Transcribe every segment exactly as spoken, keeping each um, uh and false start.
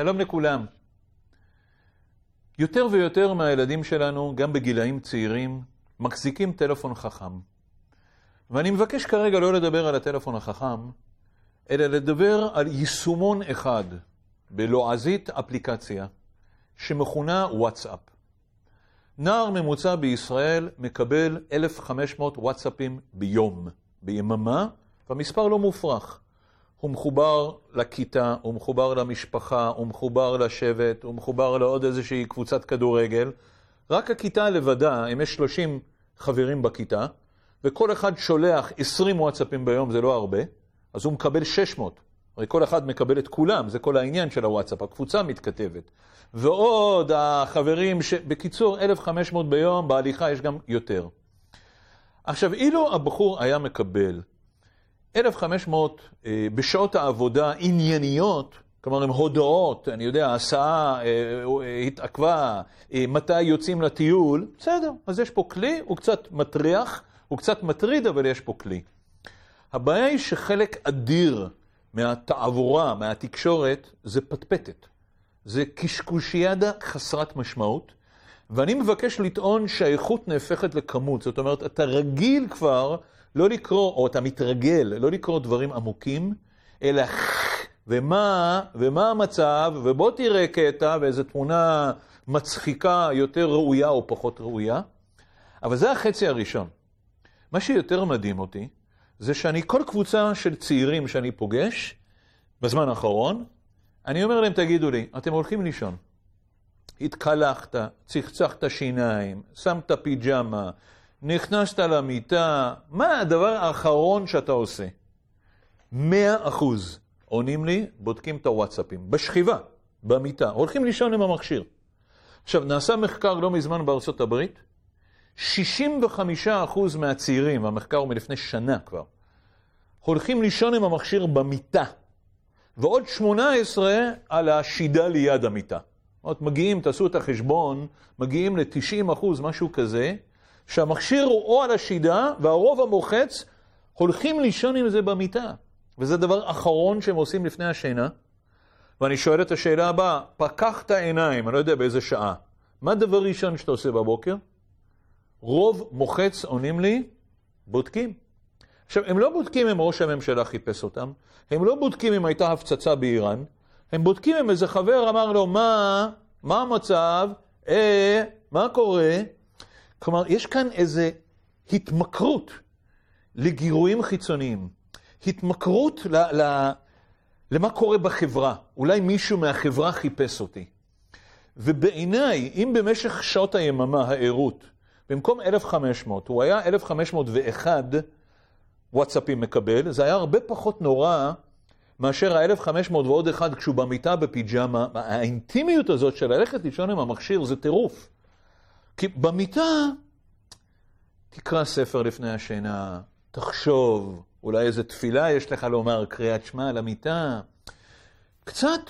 שלום לכולם. יותר ויותר מהילדים שלנו, גם בגילאים צעירים, מחזיקים טלפון חכם. ואני מבקש כרגע לא לדבר על הטלפון החכם, אלא לדבר על יישומון אחד, בלועזית אפליקציה, שמכונה וואטסאפ. נער ממוצע בישראל מקבל אלף וחמש מאות וואטסאפים ביום, ביממה, והמספר לא מופרך. הוא מחובר לכיתה, הוא מחובר למשפחה, הוא מחובר לשבט, הוא מחובר לעוד איזושהי קבוצת כדורגל. רק הכיתה לבדה, אם יש שלושים חברים בכיתה, וכל אחד שולח עשרים וואטסאפים ביום, זה לא הרבה, אז הוא מקבל שש מאות. הרי כל אחד מקבל את כולם, זה כל העניין של הוואטסאפ, הקבוצה מתכתבת. ועוד החברים, ש... בקיצור, אלף וחמש מאות ביום, בהליכה יש גם יותר. עכשיו, אילו הבחור היה מקבל אלף וחמש מאות אה, בשעות העבודה ענייניות, כלומר עם הודעות, אני יודע, הסעה אה, אה, התעכבה, אה, מתי יוצאים לטיול, בסדר, אז יש פה כלי, הוא קצת מטריח, הוא קצת מטריד, אבל יש פה כלי. הבעיה היא שחלק אדיר מהתעבורה, מהתקשורת, זה פטפטת. זה קשקושיאדה חסרת משמעות, ואני מבקש לטעון שהאיכות נהפכת לכמות. זאת אומרת, אתה רגיל כבר לא לקרוא, או אתה מתרגל, לא לקרוא דברים עמוקים, אלא ומה, ומה המצב, ובוא תראה קטע, ואיזו תמונה מצחיקה יותר ראויה או פחות ראויה. אבל זה החצי הראשון. מה שיותר מדהים אותי, זה שאני כל קבוצה של צעירים שאני פוגש, בזמן האחרון, אני אומר להם, תגידו לי, אתם הולכים לישון. התקלחת, צחצחת שיניים, שמת פיג'מה, נכנסת למיטה, מה הדבר האחרון שאתה עושה? מאה אחוז עונים לי, בודקים את הוואטסאפים, בשכיבה, במיטה, הולכים לישון עם המכשיר. עכשיו, נעשה מחקר לא מזמן בארצות הברית, שישים וחמישה אחוז מהצעירים, המחקר הוא מלפני שנה כבר, הולכים לישון עם המכשיר במיטה, ועוד שמונה עשרה על השידה ליד המיטה. עוד מגיעים, תעשו את החשבון, מגיעים ל-תשעים אחוז, משהו כזה, שהמכשיר הוא או על השידה, והרוב המוחץ הולכים לישון עם זה במיטה. וזה דבר אחרון שהם עושים לפני השינה. ואני שואל את השאלה הבאה, פקח את העיניים, אני לא יודע באיזה שעה. מה דבר ראשון שאתה עושה בבוקר? רוב מוחץ עונים לי, בודקים. עכשיו, הם לא בודקים אם ראש הממשלה חיפש אותם, הם לא בודקים אם הייתה הפצצה באיראן, הם בודקים אם איזה חבר אמר לו, מה, מה המצב, אה, מה קורה? כלומר, יש כאן איזו התמכרות לגירויים חיצוניים, התמכרות ל, ל, למה קורה בחברה. אולי מישהו מהחברה חיפש אותי. ובעיניי, אם במשך שעות היממה, העירות, במקום אלף וחמש מאות, הוא היה אלף וחמש מאות ואחת וואטסאפים מקבל, זה היה הרבה פחות נורא מאשר ה-אלף וחמש מאות ועוד אחד כשהוא במיטה בפיג'מה. האינטימיות הזאת של ללכת לישון עם המכשיר זה טירוף. כי במיטה תקרא ספר לפני השינה, תחשוב, אולי איזו תפילה יש לך לומר, קריאת שמע על המיטה. קצת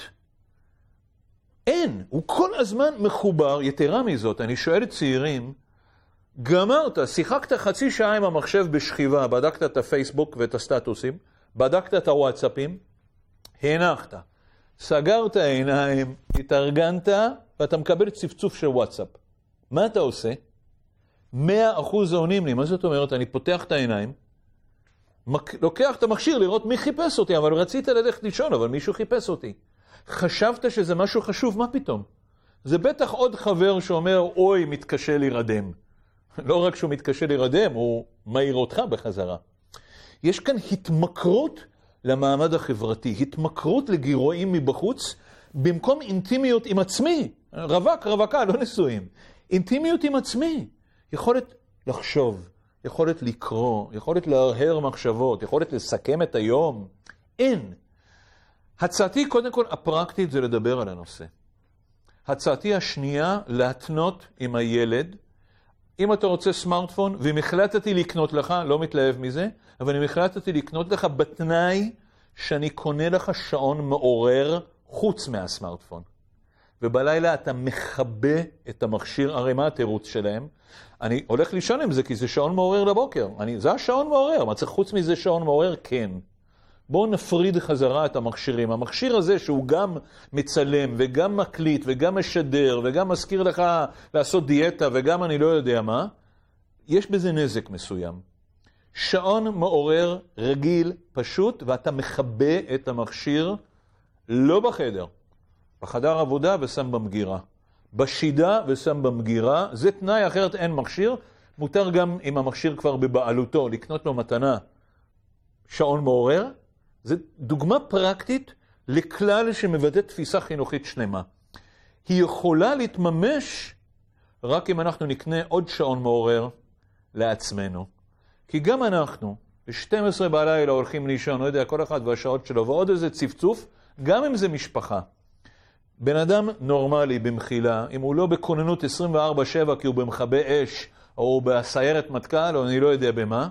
אין, הוא כל הזמן מחובר. יתרה מזאת, אני שואל את צעירים, גמרת, שיחקת חצי שעה עם המחשב בשכיבה, בדקת את הפייסבוק ואת הסטטוסים, בדקת את הוואטסאפים, הנחת, סגרת העיניים, התארגנת, ואתה מקבל צפצוף של וואטסאפ. מה אתה עושה? מאה אחוז עונים לי. מה זאת אומרת? אני פותח את העיניים, לוקח את המכשיר לראות מי חיפש אותי, אבל רצית ללכת לישון, אבל מישהו חיפש אותי. חשבת שזה משהו חשוב, מה פתאום? זה בטח עוד חבר שאומר, אוי, מתקשה להירדם. לא רק שהוא מתקשה להירדם, הוא מעיר אותך בחזרה. יש כאן התמכרות למעמד החברתי, התמכרות לגירויים מבחוץ, במקום אינטימיות עם עצמי. רווק, רווקה, לא נשואים. אינטימיות עם עצמי. יכולת לחשוב, יכולת לקרוא, יכולת להרהר מחשבות, יכולת לסכם את היום. אין. הצעתי, קודם כל, הפרקטית זה לדבר על הנושא. הצעתי השנייה, להתנות עם הילד. אם אתה רוצה סמארטפון, ואם החלטתי לקנות לך, לא מתלהב מזה, אבל אם החלטתי לקנות לך בתנאי שאני קונה לך שעון מעורר חוץ מהסמארטפון. ובלילה אתה מחבא את המכשיר, הרי מה התירוץ שלהם? אני הולך לישון עם זה כי זה שעון מעורר לבוקר. אני, זה השעון מעורר, מה צריך חוץ מזה שעון מעורר? כן. בואו נפריד חזרה את המכשירים. המכשיר הזה שהוא גם מצלם וגם מקליט וגם משדר וגם מזכיר לך לעשות דיאטה וגם אני לא יודע מה, יש בזה נזק מסוים. שעון מעורר רגיל, פשוט, ואתה מכבה את המכשיר לא בחדר, בחדר עבודה ושם במגירה. בשידה ושם במגירה, זה תנאי, אחרת אין מכשיר. מותר גם אם המכשיר כבר בבעלותו, לקנות לו מתנה שעון מעורר. זה דוגמה פרקטית לכלל שמבטא תפיסה חינוכית שלמה. היא יכולה להתממש רק אם אנחנו נקנה עוד שעון מעורר לעצמנו. כי גם אנחנו, ב-שתים עשרה בלילה הולכים לישון, לא יודע, כל אחד והשעות שלו, ועוד איזה צפצוף, גם אם זה משפחה. בן אדם נורמלי במחילה, אם הוא לא בכוננות עשרים וארבע שבע כי הוא במכבה אש, או בסיירת מטכ"ל, או אני לא יודע במה,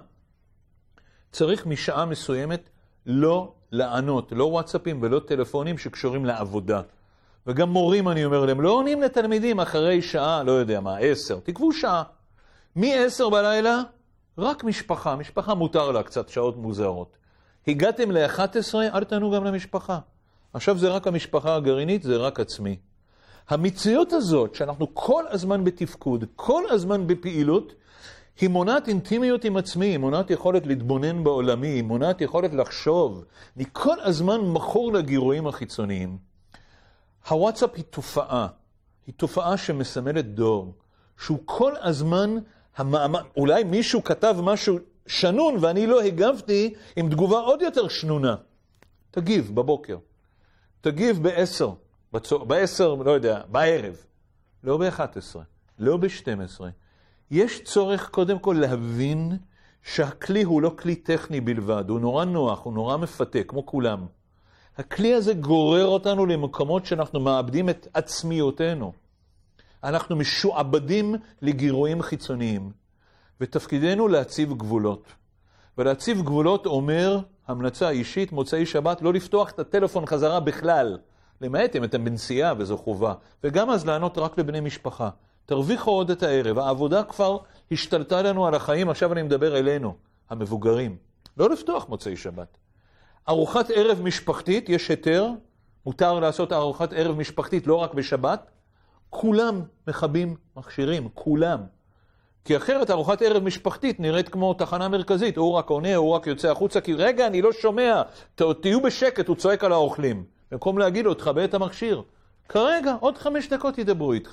צריך משעה מסוימת לא לענות, לא וואטסאפים ולא טלפונים שקשורים לעבודה. וגם מורים, אני אומר להם, לא עונים לתלמידים אחרי שעה, לא יודע מה, עשר, תקבו שעה. מ-עשר בלילה, רק משפחה, משפחה מותר לה קצת שעות מוזרות. הגעתם ל-אחת עשרה, אל תענו גם למשפחה. עכשיו זה רק המשפחה הגרעינית, זה רק עצמי. המציאות הזאת, שאנחנו כל הזמן בתפקוד, כל הזמן בפעילות, היא מונעת אינטימיות עם עצמי, היא מונעת יכולת להתבונן בעולמי, היא מונעת יכולת לחשוב. אני כל הזמן מכור לגירויים החיצוניים. הוואטסאפ היא תופעה, היא תופעה שמסמלת דור, שהוא כל הזמן, המאמר, אולי מישהו כתב משהו שנון ואני לא הגבתי עם תגובה עוד יותר שנונה. תגיב בבוקר, תגיב בעשר, בצור, בעשר, לא יודע, בערב, לא ב-אחת עשרה, לא ב-שתים עשרה. יש צורך קודם כל להבין שהכלי הוא לא כלי טכני בלבד, הוא נורא נוח, הוא נורא מפתה, כמו כולם. הכלי הזה גורר אותנו למקומות שאנחנו מאבדים את עצמיותנו. אנחנו משועבדים לגירויים חיצוניים, ותפקידנו להציב גבולות. ולהציב גבולות אומר, המלצה אישית, מוצאי שבת, לא לפתוח את הטלפון חזרה בכלל, למעט אם אתם בנסיעה וזו חובה, וגם אז לענות רק לבני משפחה. תרוויחו עוד את הערב, העבודה כבר השתלטה לנו על החיים, עכשיו אני מדבר אלינו, המבוגרים. לא לפתוח מוצאי שבת. ארוחת ערב משפחתית, יש היתר, מותר לעשות ארוחת ערב משפחתית לא רק בשבת, כולם מכבים מכשירים, כולם. כי אחרת ארוחת ערב משפחתית נראית כמו תחנה מרכזית, הוא רק עונה, הוא רק יוצא החוצה, כי רגע, אני לא שומע, ת, תהיו בשקט, הוא צועק על האוכלים. במקום להגיד לו, תחבא את המכשיר. כרגע, עוד חמש דקות ידברו איתך.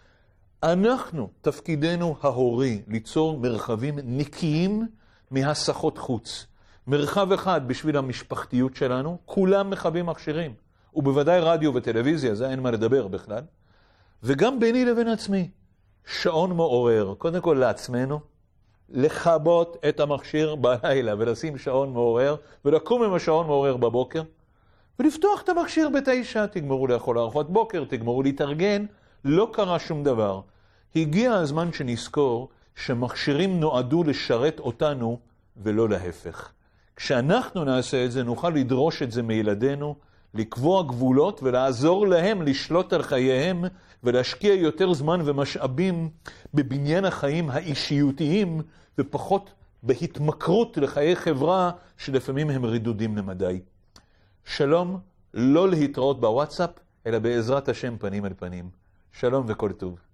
אנחנו, תפקידנו ההורי, ליצור מרחבים נקיים מהסחות חוץ. מרחב אחד בשביל המשפחתיות שלנו, כולם מכבים מכשירים. ובוודאי רדיו וטלוויזיה, זה אין מה לדבר בכלל. וגם ביני לבין עצמי, שעון מעורר, קודם כל לעצמנו, לחבות את המכשיר בלילה ולשים שעון מעורר, ולקום עם השעון מעורר בבוקר, ולפתוח את המכשיר בתשע, תגמרו לאכול ארוחת בוקר, תגמרו להתארגן, לא קרה שום דבר. הגיע הזמן שנזכור שמכשירים נועדו לשרת אותנו ולא להפך. כשאנחנו נעשה את זה, נוכל לדרוש את זה מילדינו, לקבוע גבולות ולעזור להם לשלוט על חייהם ולהשקיע יותר זמן ומשאבים בבניין החיים האישיותיים ופחות בהתמכרות לחיי חברה שלפעמים הם רידודים למדי. שלום, לא להתראות בוואטסאפ, אלא בעזרת השם פנים אל פנים. שלום וכל טוב.